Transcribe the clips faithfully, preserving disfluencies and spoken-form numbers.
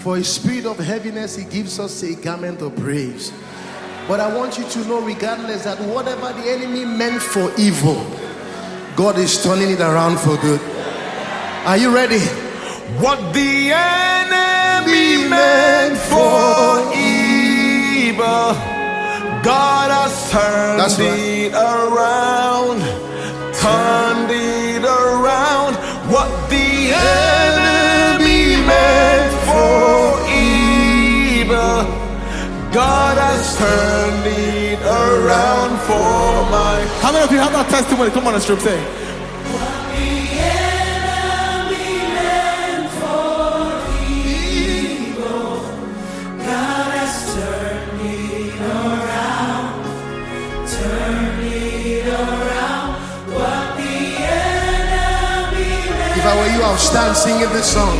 For a spirit of heaviness, he gives us a garment of praise. But I want you to know, regardless, that whatever the enemy meant for evil, God is turning it around for good. Are you ready? What the enemy meant for evil, God has turned That's right. it around. Turned it around. What the enemy meant for evil, God has turned it around for my. How many of you have that testimony? Come on, strip, say. What the enemy meant for evil, God has turned it around. Turned it around. What the enemy meant. If I were you, I'll stand singing this song.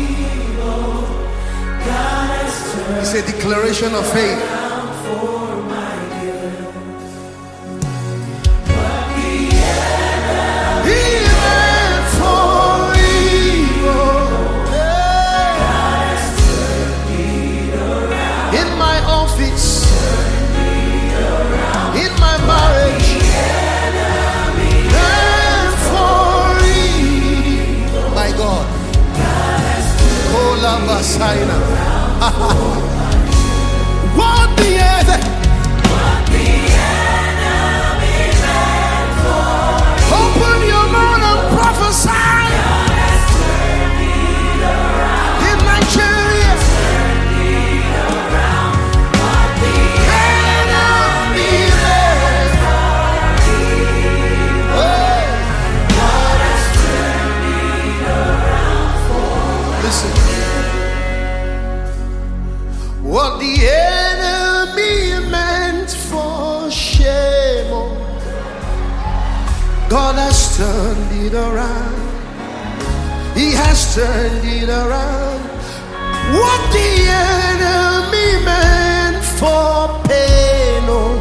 It's a declaration of faith. What the enemy, What the enemy meant for open your mouth and prophesy. God has turned it around. In Nigeria, Turned it around. What the enemy meant for evil, God has turned it around for Listen. What the enemy meant for shame, oh, God has turned it around. He has turned it around. What the enemy meant for pain, oh,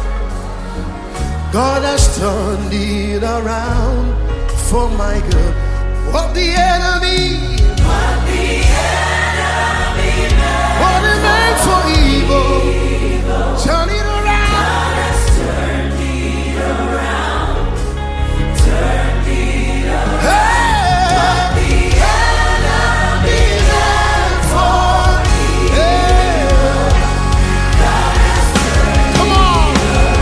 God has turned it around for my good. What the enemy What the enemy meant What it meant for evil, turn it around. God has turned it around. Turned it around. Hey, The enemy meant for evil, God has turned come on.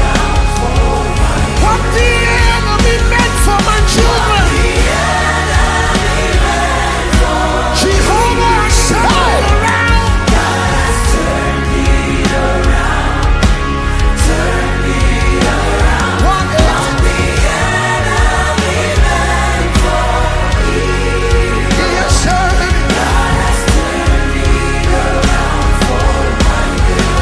What the enemy meant for my children, the enemy meant for Jehovah has turned it around. God has turned it around. Turned it around. What The enemy meant for evil, he has turned it. God has turned it around for my good.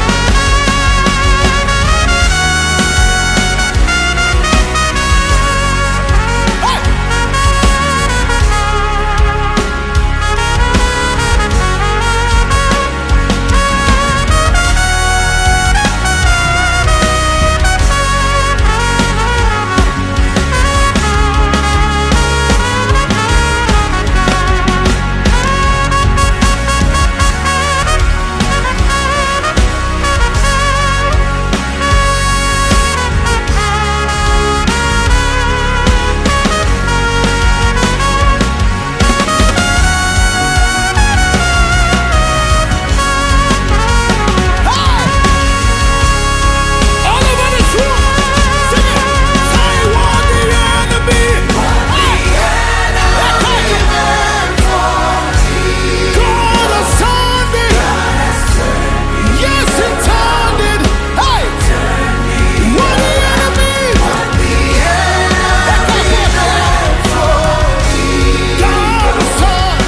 All over this room, sing it. Say what the enemy. God has turned it. Yes, He turned it. Hey, what the enemy. God has turned.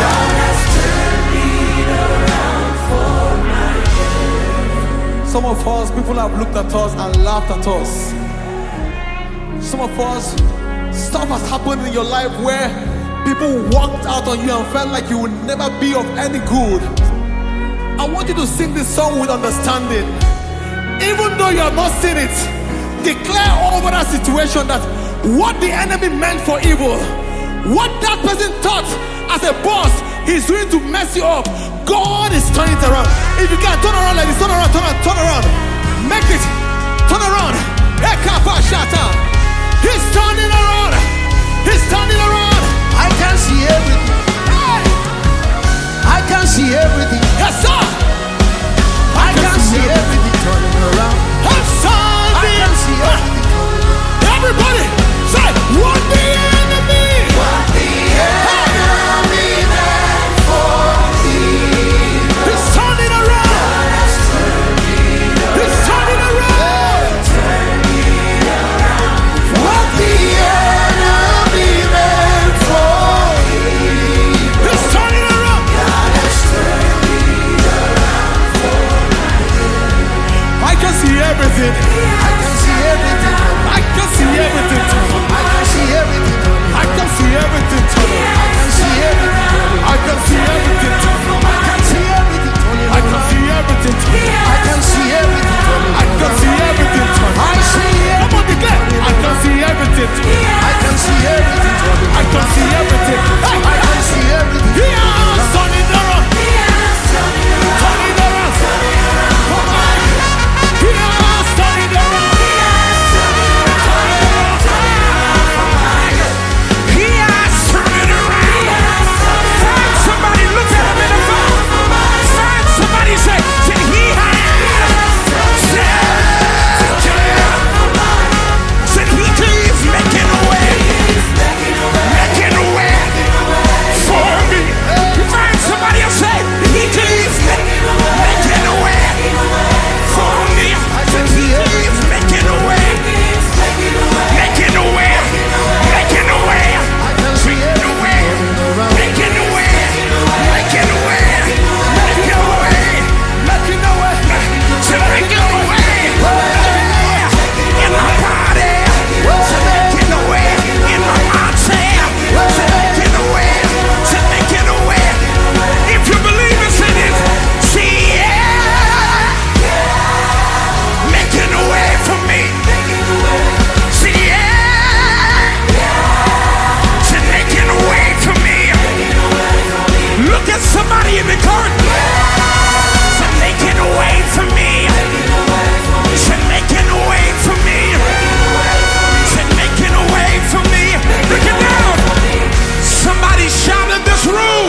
Some of us, people have looked at us and laughed at us. Some of us, stuff has happened in your life where people walked out on you and felt like you would never be of any good. I want you to sing this song with understanding. Even though you have not seen it, declare over that situation that what the enemy meant for evil, what that person thought as a boss he's doing to mess you up, God is turning it around. If you can turn around like this, turn around, turn around, turn around. Make it, turn around. He's turning around. He's turning around. I can see everything. Hey. I can see everything. Yes, sir. I can see everything turning around. I'm sorry. I can see everything. Everybody say, what the enemy? What the enemy meant for evil. He's turning around. He's turning around. What the enemy meant for evil. He's turning around. I can see everything. I can see everything. I can see everything. I can see everything. I can see everything. I can see everything. I can see everything. I can see everything. I can see everything. I can see everything. I can see everything. I see Come on, declare. I can see everything. I can see everything. I can see everything. Hey, I can see everything. he has turned it around. Turn it around. Come on. He has turned it around. He has turned it around. Find somebody, look at him in the face. Find somebody, say, say he has. Said he keeps making a way, making a way for me. Find somebody else, say he keeps making a way for me. Said he keeps making a way, making a way, making a way, making a way, making a way, making a way, making a way, making a way, said making a way in my body, said making a way in my mindset, said making a way, said making a way. If you believe it, say this, see yeah, making a way for me. See yeah, said making a way for me. Look at somebody in the garden. Said making a way for me. Said making a way for me. Said making a way for me. Look it down. Somebody shout in this room.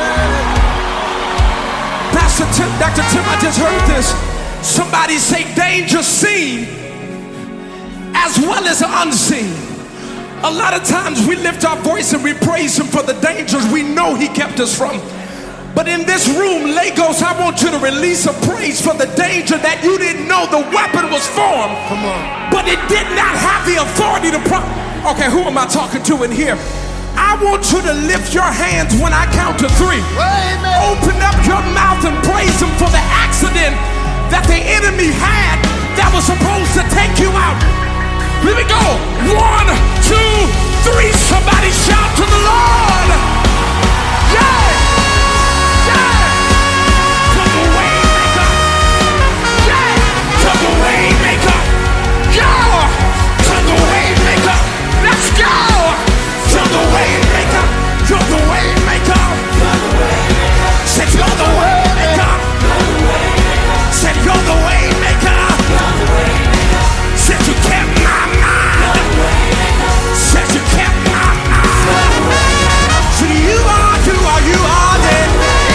Pastor Tim, Doctor Tim, I just heard this. Somebody say danger seen as well as unseen. A lot of times we lift our voice and we praise him for the dangers we know he kept us from. But in this room, Lagos, I want you to release a praise for the danger that you didn't know the weapon was formed. Come on. But it did not have the authority to pro- Okay, who am I talking to in here? I want you to lift your hands when I count to three. Amen. Open up your mouth and praise him for the accident that the enemy had that was supposed to take you out. Here we go. One, two, three. Somebody shout to the Lord. Yeah. Yeah. To the way maker. Yeah. To the way maker. Yeah. To the way maker. Let's go. To the way maker. You're the way maker. Said you're the way maker. Said you're the way maker. Said you kept my mind. Said you kept my mind. So you are, you are, you are dead.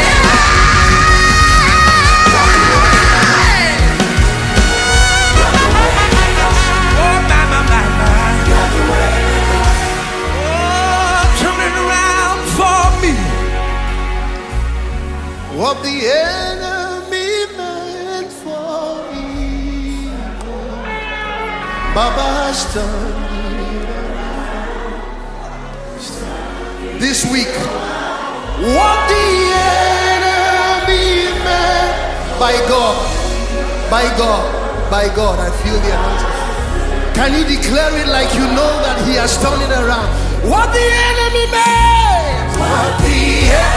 Oh, my, my, my, my. Oh, turning around for me. What the enemy meant for evil, Baba has turned it around. This week, what the enemy meant, by God, by God, by God, I feel the anointing. Can you declare it like you know that he has turned it around? What the enemy meant, What the